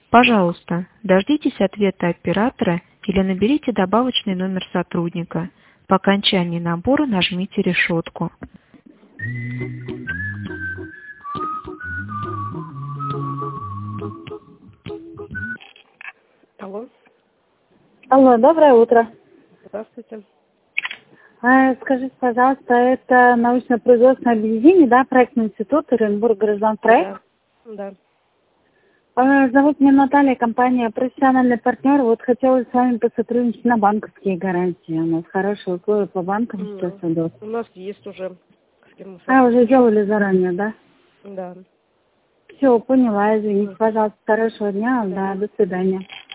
Пожалуйста, дождитесь ответа оператора или наберите добавочный номер сотрудника. По окончании набора нажмите решетку. Алло. Алло, доброе утро. Здравствуйте. Скажите, пожалуйста, это научно-производственное объединение, да, проектный институт Оренбург Гражданпроект? Да. Зовут меня Наталья, компания «Профессиональный партнер». Вот хотела с вами посотрудничать на банковские гарантии. У нас хорошие условия по банкам сейчас идут. У нас есть уже. С кем мы уже делали заранее, да? Да. Все, поняла, извините, пожалуйста. Хорошего дня, да, до свидания.